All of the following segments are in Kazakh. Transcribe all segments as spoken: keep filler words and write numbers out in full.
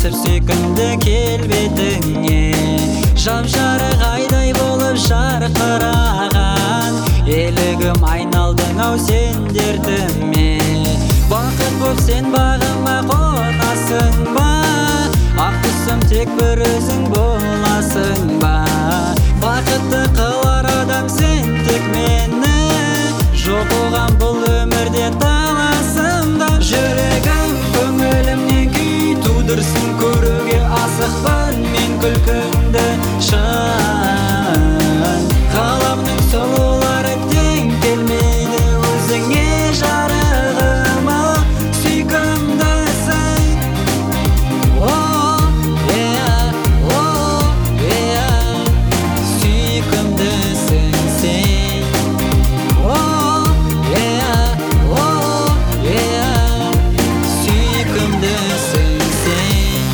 басып сүйкімді келбетіңе, жап-жарық айдай болып жарқыраған, елігім айналдың ау сен дертіме. Бақыт боп сен бағыма қонасың ба, ақ құсым тек бір өзің боласың ба. Бақытты қылар адам сен тек мені, жоқ оған бұл өмірде таласымда. Жүрегім көңілімнен күй тудырсын, көруге асықпын мен күлкіңді шын. Қаламның сұлулары тең келмейді өзіңе жарығым, сүйкімдісің. Oh, yeah, oh, yeah, сүйкімдісің сен. Oh, yeah, oh, yeah, сүйкімдісің сен.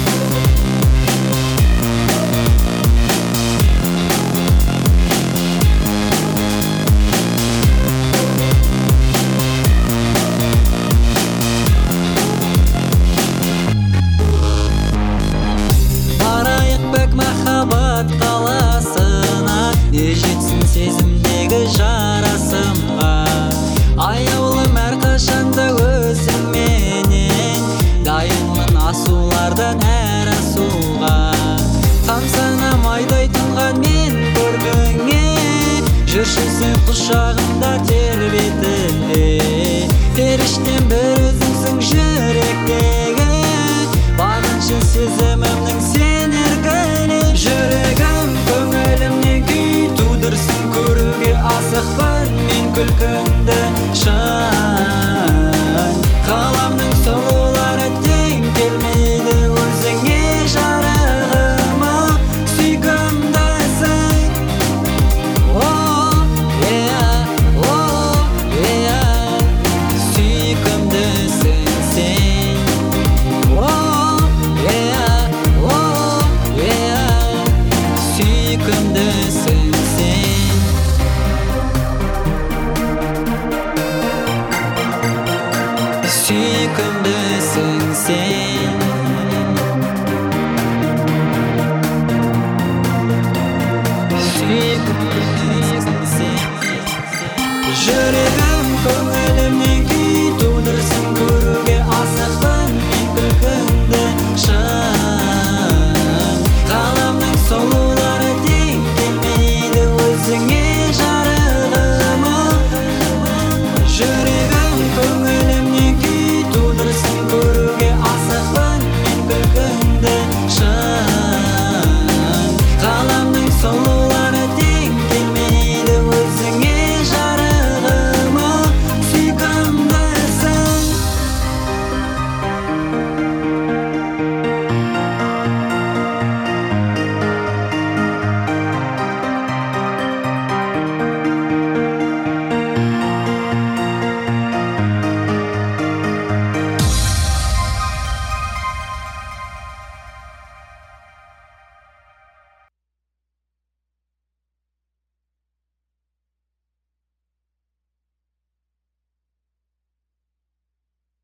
Махаббат қаласына, не жетсін сезімдегі жарасымға. Аяулым әрқашанда өзіңменен, дайынмын асулардан әр асуға. Тамсанам айдай тұнған мен көргіңе, жүрші сен құшағымда тербетіле. Періштем бір өзіңсің жүректегі, бағыншы сезімімнің сен еркіне. Жүрегім көңілімнен күй тудырсын, көруге асықпын мен күлкіңді шын. Қаламның сұлулары тең келмейді өзіңе жарығым, сүйкімдісің. Oh, yeah, oh, yeah, сүйкімдісің сен. Oh, yeah, oh, yeah, сүйкімдісің сен. Сүйкімдісің сен. Сүйкімдісің сен. Жүрегім